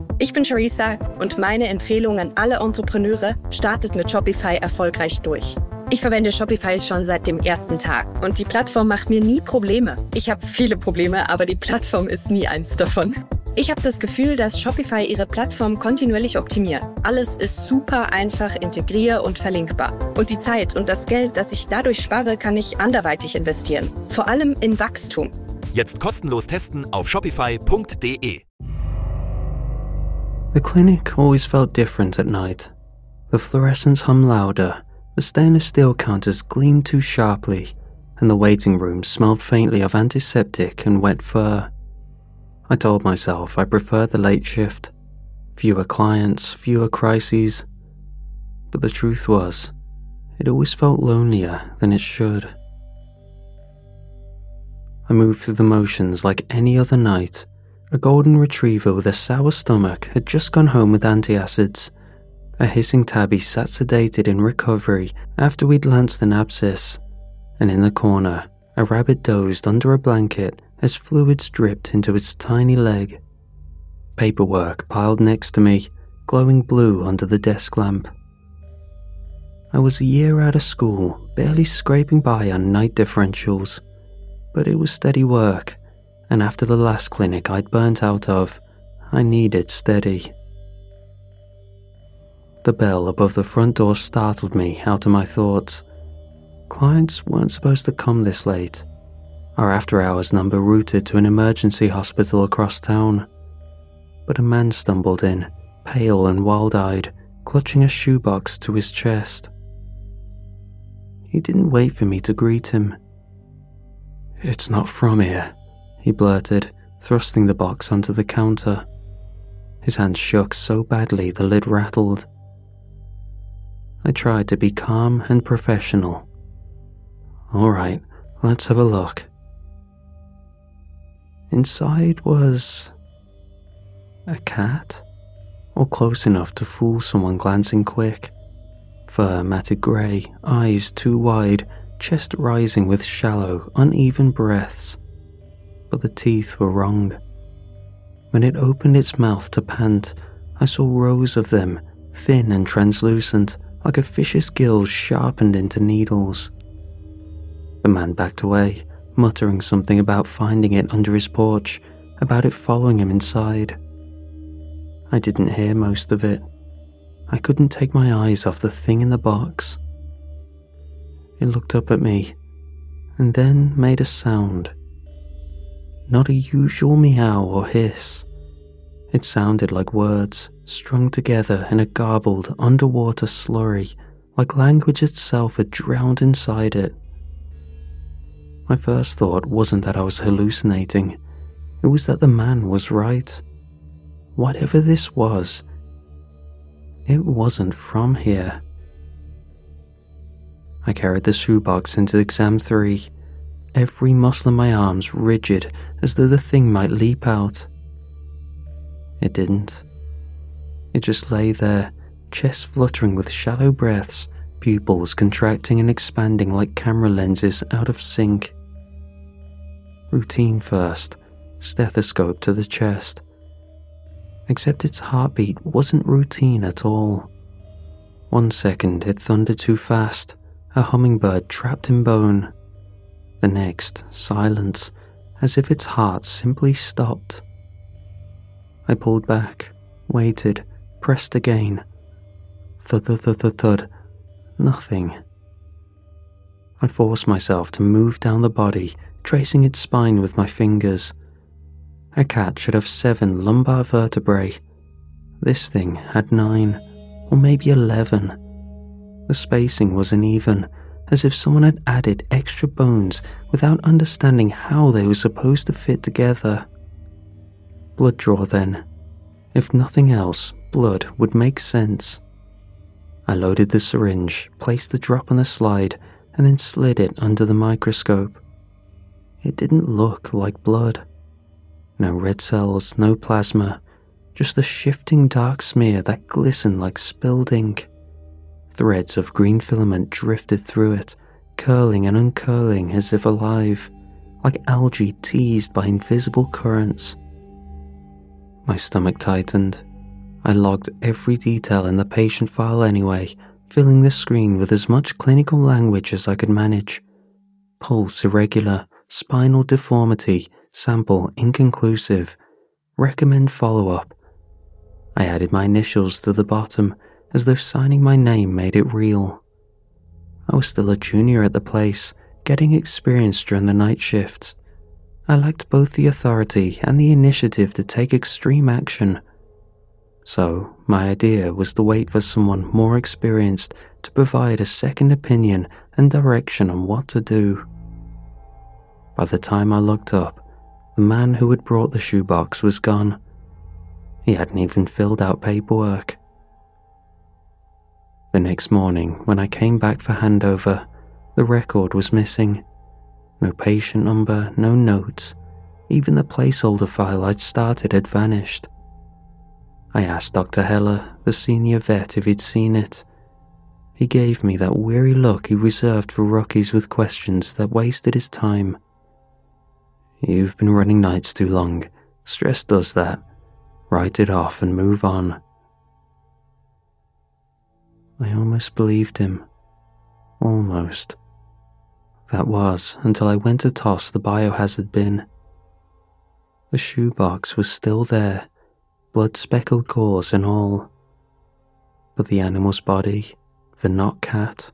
Ich bin Charissa und meine Empfehlung an alle Entrepreneure: startet mit Shopify erfolgreich durch. Ich verwende Shopify schon seit dem ersten Tag und die Plattform macht mir nie Probleme. Ich habe viele Probleme, aber die Plattform ist nie eins davon. Ich habe das Gefühl, dass Shopify ihre Plattform kontinuierlich optimiert. Alles ist super einfach integrier- und verlinkbar. Und die Zeit und das Geld, das ich dadurch spare, kann ich anderweitig investieren. Vor allem in Wachstum. Jetzt kostenlos testen auf shopify.de. The clinic always felt different at night. The fluorescents hummed louder, the stainless steel counters gleamed too sharply, and the waiting room smelled faintly of antiseptic and wet fur. I told myself I preferred the late shift. Fewer clients, fewer crises. But the truth was, it always felt lonelier than it should. I moved through the motions like any other night. A golden retriever with a sour stomach had just gone home with antacids. A hissing tabby sat sedated in recovery after we'd lanced an abscess. And in the corner, a rabbit dozed under a blanket as fluids dripped into its tiny leg. Paperwork piled next to me, glowing blue under the desk lamp. I was a year out of school, barely scraping by on night differentials. But it was steady work, and after the last clinic I'd burnt out of, I needed steady. The bell above the front door startled me out of my thoughts. Clients weren't supposed to come this late. Our after-hours number routed to an emergency hospital across town. But a man stumbled in, pale and wild-eyed, clutching a shoebox to his chest. He didn't wait for me to greet him. "It's not from here," he blurted, thrusting the box onto the counter. His hand shook so badly the lid rattled. I tried to be calm and professional. "All right, let's have a look." Inside was a cat, or close enough to fool someone glancing quick. Fur matted grey, eyes too wide, chest rising with shallow, uneven breaths. But the teeth were wrong. When it opened its mouth to pant, I saw rows of them, thin and translucent, like a fish's gills sharpened into needles. The man backed away, muttering something about finding it under his porch, about it following him inside. I didn't hear most of it. I couldn't take my eyes off the thing in the box. It looked up at me, and then made a sound. Not a usual meow or hiss. It sounded like words, strung together in a garbled, underwater slurry, like language itself had drowned inside it. My first thought wasn't that I was hallucinating. It was that the man was right. Whatever this was, it wasn't from here. I carried the shoebox into exam 3, every muscle in my arms rigid as though the thing might leap out. It didn't. It just lay there, chest fluttering with shallow breaths, pupils contracting and expanding like camera lenses out of sync. Routine first, stethoscope to the chest. Except its heartbeat wasn't routine at all. 1 second it thundered too fast, a hummingbird trapped in bone. The next, silence, as if its heart simply stopped. I pulled back, waited, pressed again. Thud, nothing. I forced myself to move down the body, tracing its spine with my fingers. A cat should have 7 lumbar vertebrae. This thing had 9, or maybe 11. The spacing was uneven, as if someone had added extra bones without understanding how they were supposed to fit together. Blood draw then. If nothing else, blood would make sense. I loaded the syringe, placed the drop on the slide, and then slid it under the microscope. It didn't look like blood. No red cells, no plasma, just a shifting dark smear that glistened like spilled ink. Threads of green filament drifted through it, curling and uncurling as if alive, like algae teased by invisible currents. My stomach tightened, I logged every detail in the patient file anyway, filling the screen with as much clinical language as I could manage. Pulse irregular, spinal deformity, sample inconclusive, recommend follow-up. I added my initials to the bottom, as though signing my name made it real. I was still a junior at the place, getting experience during the night shifts. I lacked both the authority and the initiative to take extreme action. So, my idea was to wait for someone more experienced to provide a second opinion and direction on what to do. By the time I looked up, the man who had brought the shoebox was gone. He hadn't even filled out paperwork. The next morning, when I came back for handover, the record was missing. No patient number, no notes. Even the placeholder file I'd started had vanished. I asked Dr. Heller, the senior vet, if he'd seen it. He gave me that weary look he reserved for rookies with questions that wasted his time. "You've been running nights too long. Stress does that. Write it off and move on." I almost believed him. Almost. That was until I went to toss the biohazard bin. The shoebox was still there, blood-speckled gauze and all. But the animal's body, the not cat,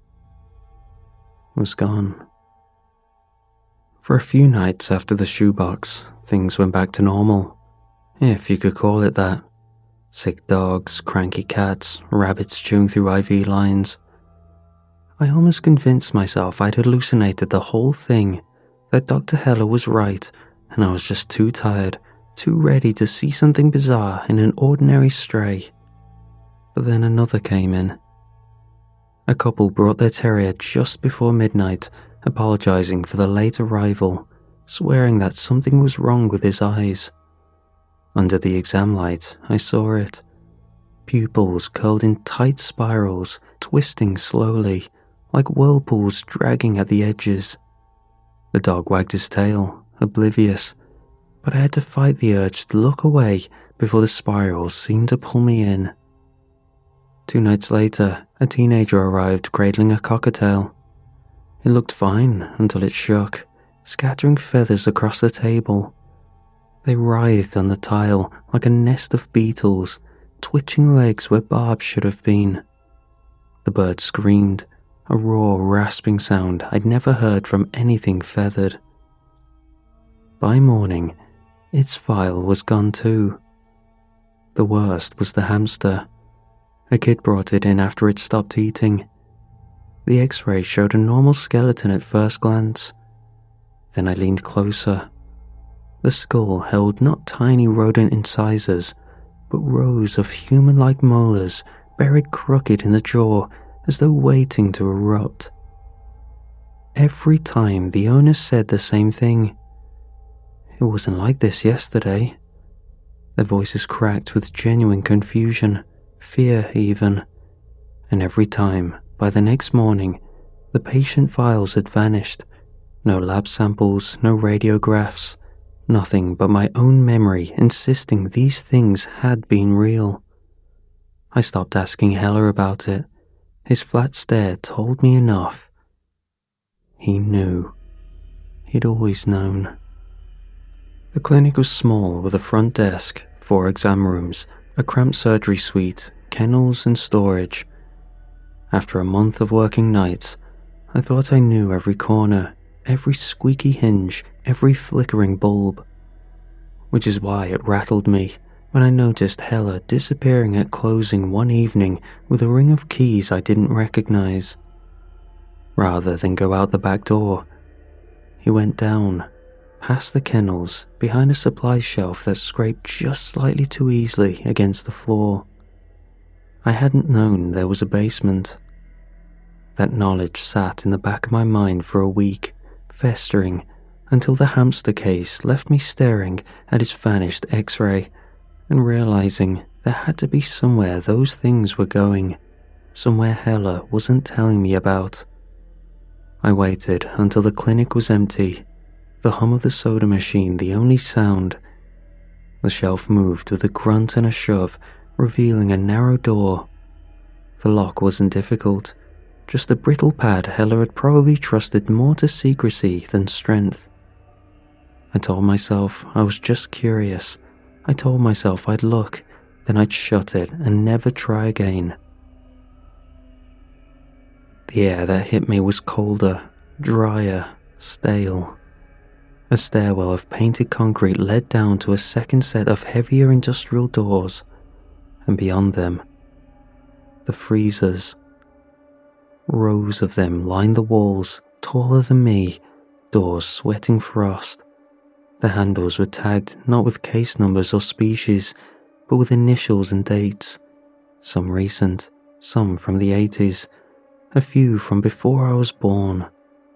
was gone. For a few nights after the shoebox, things went back to normal, if you could call it that. Sick dogs, cranky cats, rabbits chewing through IV lines. I almost convinced myself I'd hallucinated the whole thing, that Dr. Heller was right, and I was just too tired, too ready to see something bizarre in an ordinary stray. But then another came in. A couple brought their terrier just before midnight, apologizing for the late arrival, swearing that something was wrong with his eyes. Under the exam light, I saw it. Pupils curled in tight spirals, twisting slowly, like whirlpools dragging at the edges. The dog wagged his tail, oblivious, but I had to fight the urge to look away before the spirals seemed to pull me in. 2 nights later, a teenager arrived cradling a cockatiel. It looked fine until it shook, scattering feathers across the table. They writhed on the tile like a nest of beetles, twitching legs where barbs should have been. The bird screamed, a raw, rasping sound I'd never heard from anything feathered. By morning, its file was gone too. The worst was the hamster. A kid brought it in after it stopped eating. The x-ray showed a normal skeleton at first glance. Then I leaned closer. The skull held not tiny rodent incisors, but rows of human-like molars buried crooked in the jaw as though waiting to erupt. Every time the owner said the same thing. "It wasn't like this yesterday." Their voices cracked with genuine confusion, fear even. And every time, by the next morning, the patient files had vanished. No lab samples, no radiographs, nothing but my own memory insisting these things had been real. I stopped asking Heller about it. His flat stare told me enough. He knew. He'd always known. The clinic was small, with a front desk, 4 exam rooms, a cramped surgery suite, kennels and storage. After a month of working nights, I thought I knew every corner, every squeaky hinge, every flickering bulb. Which is why it rattled me when I noticed Heller disappearing at closing one evening with a ring of keys I didn't recognize. Rather than go out the back door, he went down, past the kennels, behind a supply shelf that scraped just slightly too easily against the floor. I hadn't known there was a basement. That knowledge sat in the back of my mind for a week, festering, until the hamster case left me staring at its vanished x-ray and realizing there had to be somewhere those things were going, somewhere Heller wasn't telling me about. I waited until the clinic was empty, the hum of the soda machine the only sound. The shelf moved with a grunt and a shove revealing a narrow door. The lock wasn't difficult, just a brittle pad Hella had probably trusted more to secrecy than strength. I told myself I was just curious. I told myself I'd look, then I'd shut it and never try again. The air that hit me was colder, drier, stale. A stairwell of painted concrete led down to a second set of heavier industrial doors, and beyond them, the freezers. Rows of them lined the walls, taller than me, doors sweating frost. The handles were tagged not with case numbers or species, but with initials and dates, some recent, some from the 80s, a few from before I was born.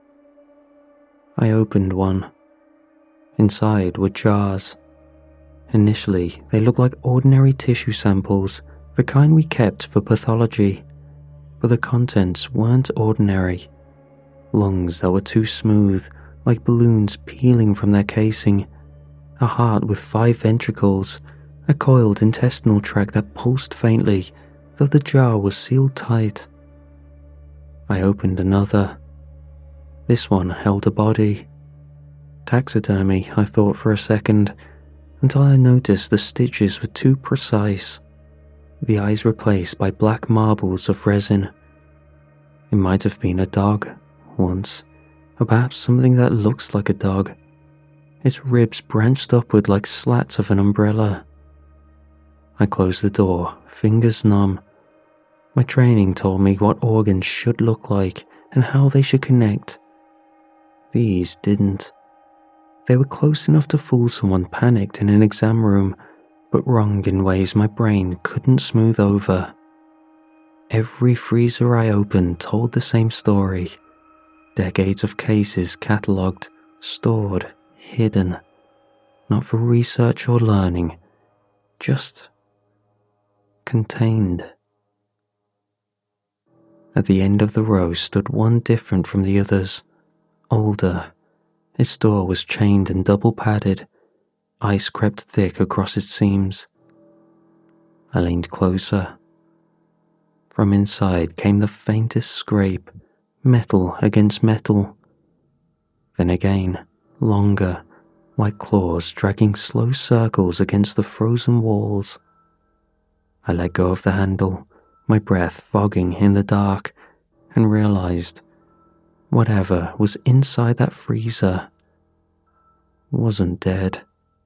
I opened one. Inside were jars. Initially, they looked like ordinary tissue samples, the kind we kept for pathology, but the contents weren't ordinary. Lungs that were too smooth, like balloons peeling from their casing, a heart with 5 ventricles, a coiled intestinal tract that pulsed faintly, though the jar was sealed tight. I opened another. This one held a body. Taxidermy, I thought for a second, until I noticed the stitches were too precise. The eyes replaced by black marbles of resin. It might have been a dog, once, or perhaps something that looks like a dog. Its ribs branched upward like slats of an umbrella. I closed the door, fingers numb. My training told me what organs should look like and how they should connect. These didn't. They were close enough to fool someone panicked in an exam room, but wrong in ways my brain couldn't smooth over. Every freezer I opened told the same story. Decades of cases catalogued, stored, hidden. Not for research or learning, just contained. At the end of the row stood one different from the others, older. Its door was chained and double padded. Ice crept thick across its seams. I leaned closer. From inside came the faintest scrape, metal against metal. Then again, longer, like claws dragging slow circles against the frozen walls. I let go of the handle, my breath fogging in the dark, and realized whatever was inside that freezer wasn't dead.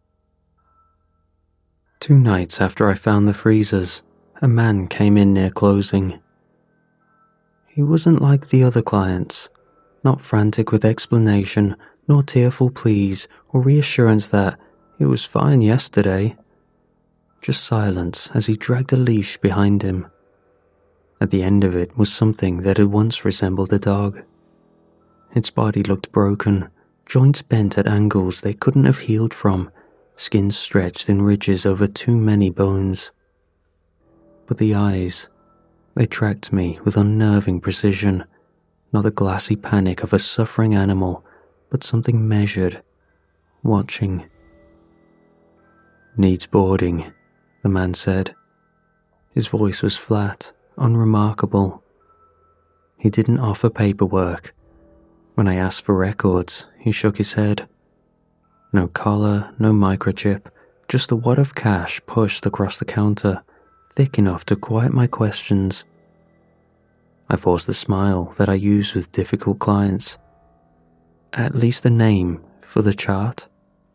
2 nights after I found the freezers, a man came in near closing. He wasn't like the other clients, not frantic with explanation, nor tearful pleas or reassurance that it was fine yesterday. Just silence as he dragged a leash behind him. At the end of it was something that had once resembled a dog. Its body looked broken, joints bent at angles they couldn't have healed from, skin stretched in ridges over too many bones. But the eyes, they tracked me with unnerving precision, not the glassy panic of a suffering animal, but something measured, watching. "Needs boarding," the man said. His voice was flat, unremarkable. He didn't offer paperwork. When I asked for records, he shook his head. No collar, no microchip, just a wad of cash pushed across the counter, thick enough to quiet my questions. I forced the smile that I use with difficult clients. At least a name for the chart.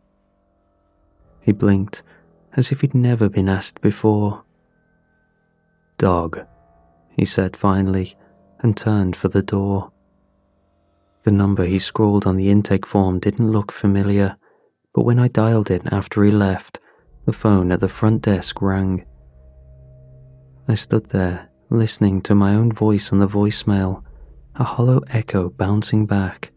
He blinked, as if he'd never been asked before. "Dog," he said finally, and turned for the door. The number he scrawled on the intake form didn't look familiar, but when I dialed it after he left, the phone at the front desk rang. I stood there, listening to my own voice on the voicemail, a hollow echo bouncing back.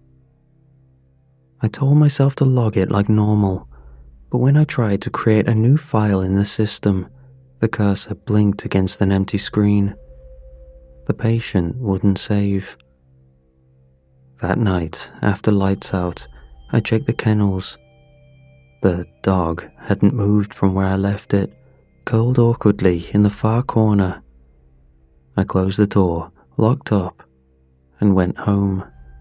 I told myself to log it like normal, but when I tried to create a new file in the system, the cursor blinked against an empty screen. The patient wouldn't save. That night, after lights out, I checked the kennels. The dog hadn't moved from where I left it, curled awkwardly in the far corner. I closed the door, locked up, and went home.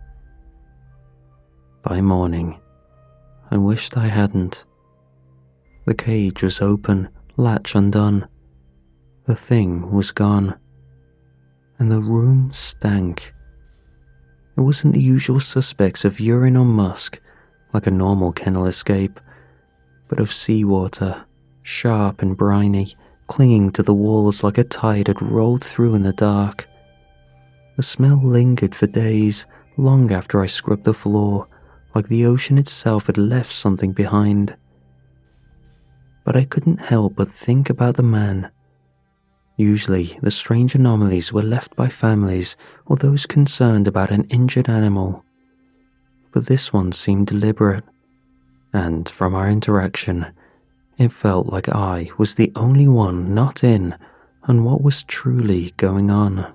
By morning, I wished I hadn't. The cage was open, latch undone. The thing was gone. And the room stank. It wasn't the usual suspects of urine or musk, like a normal kennel escape, but of seawater, sharp and briny, clinging to the walls like a tide had rolled through in the dark. The smell lingered for days, long after I scrubbed the floor, like the ocean itself had left something behind. But I couldn't help but think about the man. Usually, the strange anomalies were left by families or those concerned about an injured animal. But this one seemed deliberate, and from our interaction, it felt like I was the only one not in on what was truly going on.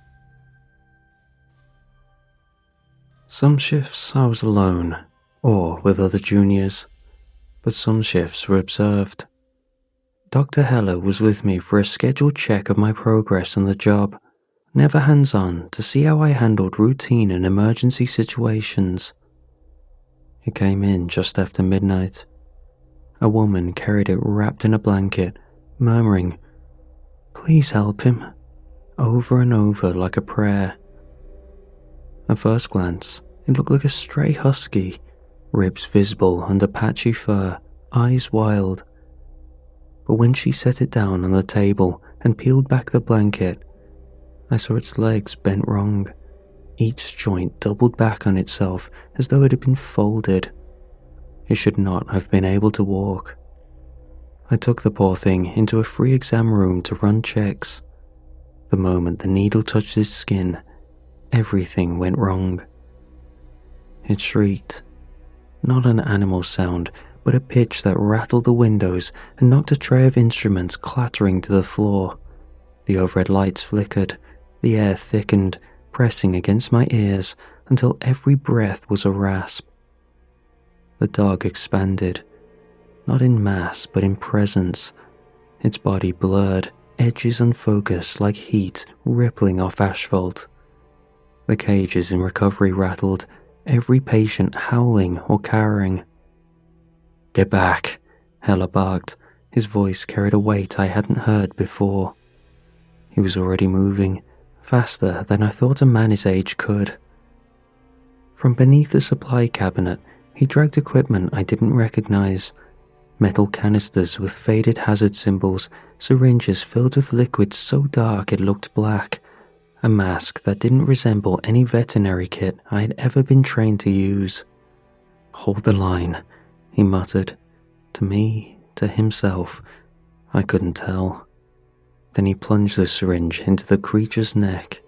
Some shifts I was alone, or with other juniors, but some shifts were observed. Dr. Heller was with me for a scheduled check of my progress on the job, never hands-on, to see how I handled routine and emergency situations. It came in just after midnight. A woman carried it wrapped in a blanket, murmuring, "Please help him," over and over like a prayer. At first glance, it looked like a stray husky, ribs visible under patchy fur, eyes wild. But when she set it down on the table and peeled back the blanket, I saw its legs bent wrong, each joint doubled back on itself as though it had been folded. It should not have been able to walk. I took the poor thing into a free exam room to run checks. The moment the needle touched its skin, everything went wrong. It shrieked, not an animal sound, but a pitch that rattled the windows and knocked a tray of instruments clattering to the floor. The overhead lights flickered, the air thickened, pressing against my ears until every breath was a rasp. The dog expanded, not in mass but in presence, its body blurred, edges unfocused like heat rippling off asphalt. The cages in recovery rattled, every patient howling or cowering. "Get back," Heller barked. His voice carried a weight I hadn't heard before. He was already moving, faster than I thought a man his age could. From beneath the supply cabinet, he dragged equipment I didn't recognize. Metal canisters with faded hazard symbols, syringes filled with liquid so dark it looked black, a mask that didn't resemble any veterinary kit I had ever been trained to use. "Hold the line," he muttered. To me, to himself, I couldn't tell. Then he plunged the syringe into the creature's neck.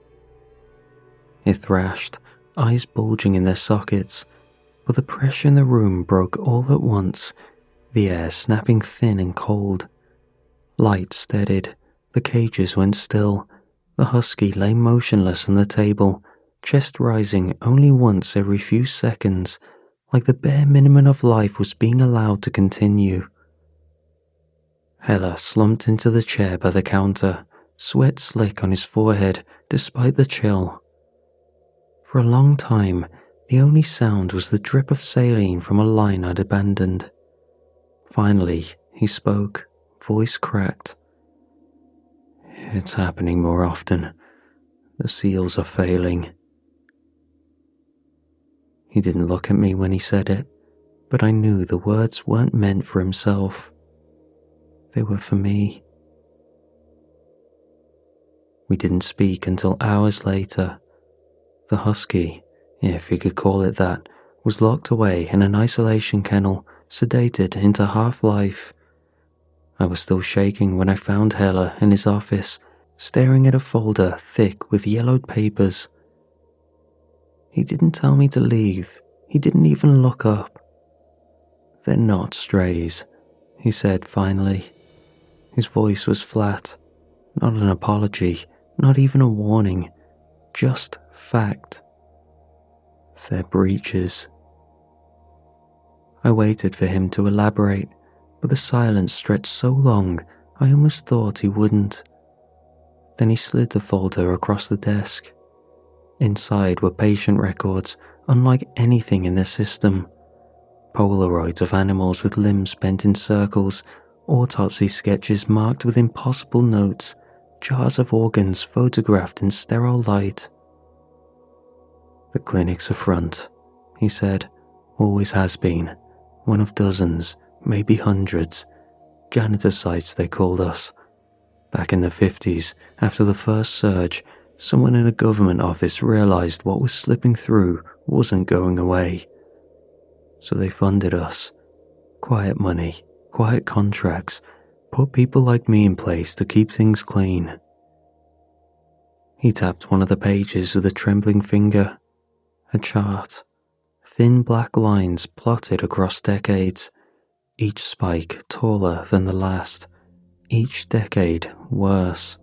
It thrashed, eyes bulging in their sockets, but the pressure in the room broke all at once, the air snapping thin and cold. Light steadied, the cages went still, the husky lay motionless on the table, chest rising only once every few seconds, like the bare minimum of life was being allowed to continue. Heller slumped into the chair by the counter, sweat slick on his forehead despite the chill. For a long time, the only sound was the drip of saline from a line I'd abandoned. Finally, he spoke, voice cracked. "It's happening more often. The seals are failing." He didn't look at me when he said it, but I knew the words weren't meant for himself. They were for me. We didn't speak until hours later. The husky, if you could call it that, was locked away in an isolation kennel, sedated into half-life. I was still shaking when I found Heller in his office, staring at a folder thick with yellowed papers. He didn't tell me to leave. He didn't even look up. "They're not strays," he said finally. His voice was flat. Not an apology, not even a warning. Just fact. "They're breaches." I waited for him to elaborate, but the silence stretched so long I almost thought he wouldn't. Then he slid the folder across the desk. Inside were patient records unlike anything in the system. Polaroids of animals with limbs bent in circles, autopsy sketches marked with impossible notes, jars of organs photographed in sterile light. The clinic's a front, he said. Always has been. One of dozens, maybe hundreds. Janitor sites, they called us. Back in the 50s, after the first surge, someone in a government office realized what was slipping through wasn't going away. So they funded us. Quiet money, quiet contracts, put people like me in place to keep things clean. He tapped one of the pages with a trembling finger. A chart. Thin black lines plotted across decades, each spike taller than the last, each decade worse.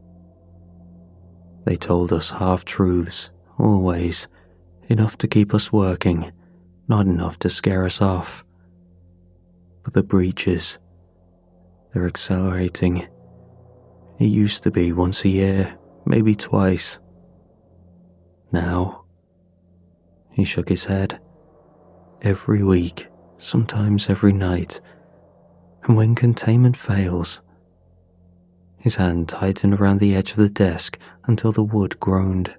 They told us half-truths, always, enough to keep us working, not enough to scare us off. But the breaches, they're accelerating. It used to be once a year, maybe twice. Now, he shook his head. Every week, sometimes every night. And when containment fails, his hand tightened around the edge of the desk until the wood groaned.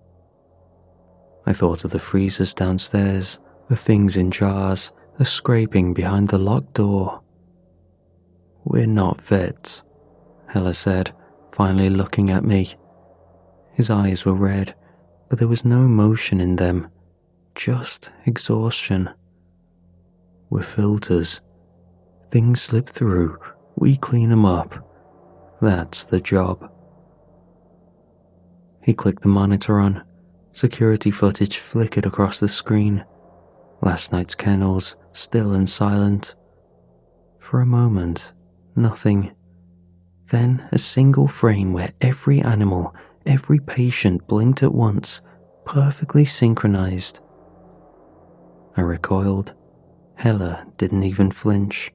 I thought of the freezers downstairs, the things in jars, the scraping behind the locked door. We're not vets, Hella said, finally looking at me. His eyes were red, but there was no emotion in them, just exhaustion. We're filters. Things slip through, we clean them up. That's the job. He clicked the monitor on. Security footage flickered across the screen. Last night's kennels, still and silent. For a moment, nothing. Then a single frame where every animal, every patient blinked at once, perfectly synchronized. I recoiled. Hella didn't even flinch.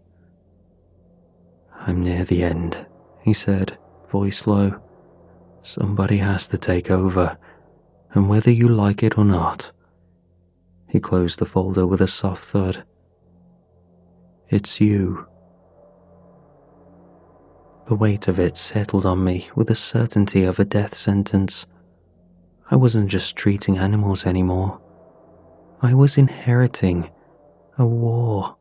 I'm near the end, he said, voice low. Somebody has to take over, and whether you like it or not. He closed the folder with a soft thud. It's you. The weight of it settled on me with the certainty of a death sentence. I wasn't just treating animals anymore. I was inheriting a war.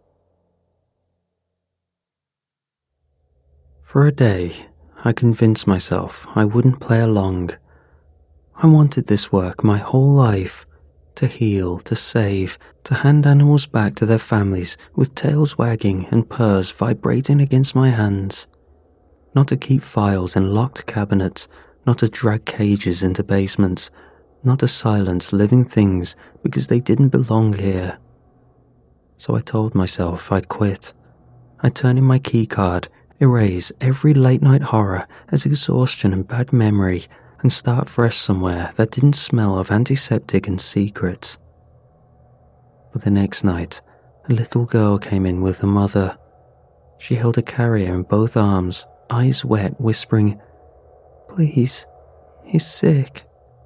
For a day, I convinced myself I wouldn't play along. I wanted this work my whole life, to heal, to save, to hand animals back to their families with tails wagging and purrs vibrating against my hands. Not to keep files in locked cabinets, not to drag cages into basements, not to silence living things because they didn't belong here. So I told myself I'd quit. I'd turn in my keycard, erase every late-night horror as exhaustion and bad memory, and start fresh somewhere that didn't smell of antiseptic and secrets. But the next night, a little girl came in with her mother. She held a carrier in both arms, eyes wet, whispering, "Please, he's sick."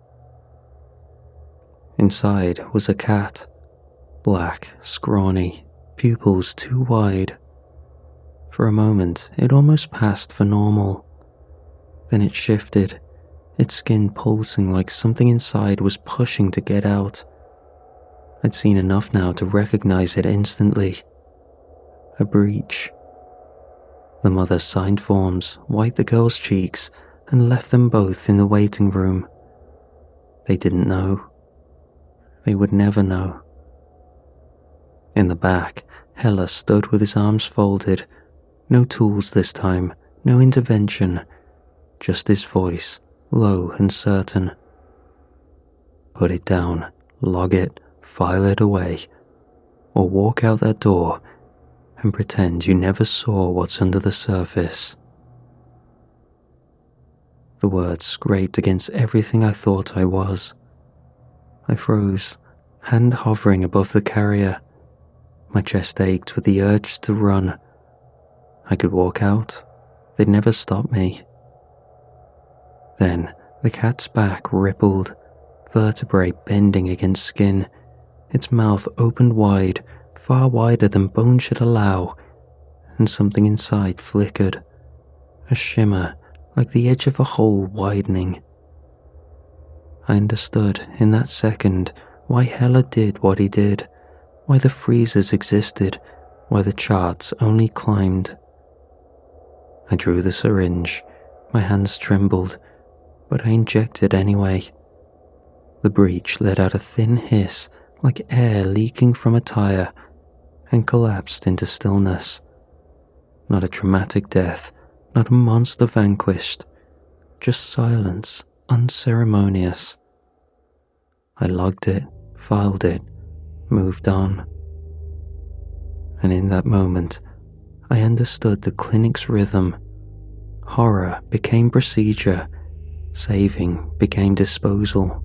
Inside was a cat, black, scrawny, pupils too wide. For a moment, it almost passed for normal. Then it shifted, its skin pulsing like something inside was pushing to get out. I'd seen enough now to recognize it instantly. A breach. The mother signed forms, wiped the girl's cheeks, and left them both in the waiting room. They didn't know. They would never know. In the back, Hella stood with his arms folded. No tools this time, no intervention, just his voice, low and certain. Put it down, log it, file it away, or walk out that door and pretend you never saw what's under the surface. The words scraped against everything I thought I was. I froze, hand hovering above the carrier. My chest ached with the urge to run. I could walk out, They'd never stop me. Then the cat's back rippled, vertebrae bending against skin, its mouth opened wide, far wider than bone should allow, and something inside flickered, a shimmer like the edge of a hole widening. I understood in that second why Heller did what he did, why the freezers existed, why the charts only climbed. I drew the syringe. My hands trembled, but I injected anyway. The breech let out a thin hiss like air leaking from a tire and collapsed into stillness. Not a dramatic death, not a monster vanquished, just silence, unceremonious. I logged it, filed it, moved on. And in that moment, I understood the clinic's rhythm. Horror became procedure, saving became disposal.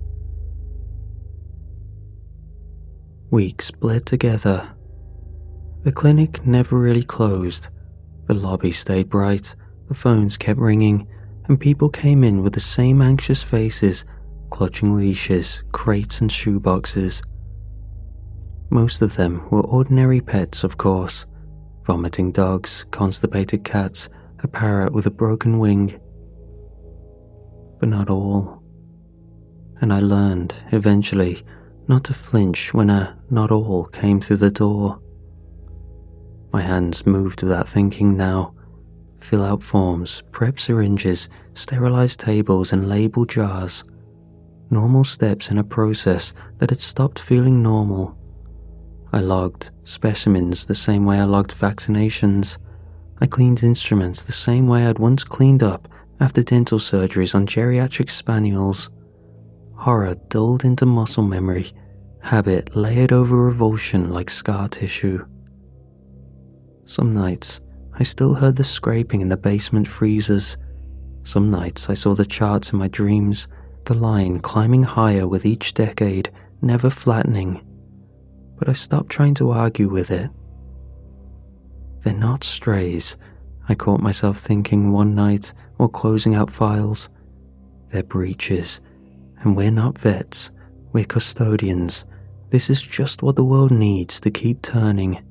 Weeks bled together. The clinic never really closed. The lobby stayed bright, the phones kept ringing, and people came in with the same anxious faces, clutching leashes, crates and shoeboxes. Most of them were ordinary pets, of course. Vomiting dogs, constipated cats, a parrot with a broken wing. But not all. And I learned, eventually, not to flinch when a not all came through the door. My hands moved without thinking now. Fill out forms, prep syringes, sterilize tables and label jars. Normal steps in a process that had stopped feeling normal. I logged specimens the same way I logged vaccinations. I cleaned instruments the same way I'd once cleaned up after dental surgeries on geriatric spaniels. Horror dulled into muscle memory, habit layered over revulsion like scar tissue. Some nights, I still heard the scraping in the basement freezers. Some nights I saw the charts in my dreams, the line climbing higher with each decade, never flattening. But I stopped trying to argue with it. They're not strays, I caught myself thinking one night while closing out files. They're breaches, and we're not vets, we're custodians. This is just what the world needs to keep turning.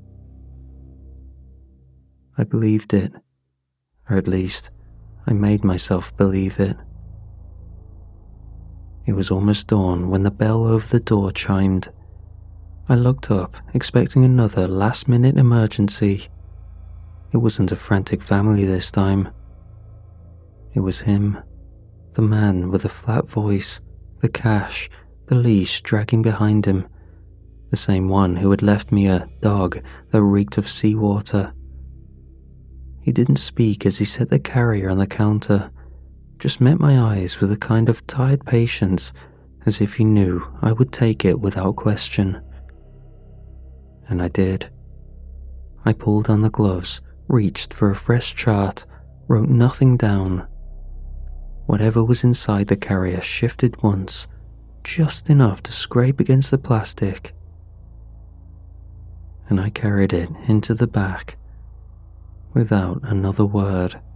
I believed it, or at least, I made myself believe it. It was almost dawn when the bell over the door chimed. I looked up, expecting another last-minute emergency. It wasn't a frantic family this time. It was him, the man with the flat voice, the cash, the leash dragging behind him, the same one who had left me a dog that reeked of seawater. He didn't speak as he set the carrier on the counter, just met my eyes with a kind of tired patience, as if he knew I would take it without question. And I did. I pulled on the gloves, reached for a fresh chart, wrote nothing down. Whatever was inside the carrier shifted once, just enough to scrape against the plastic. And I carried it into the back, without another word.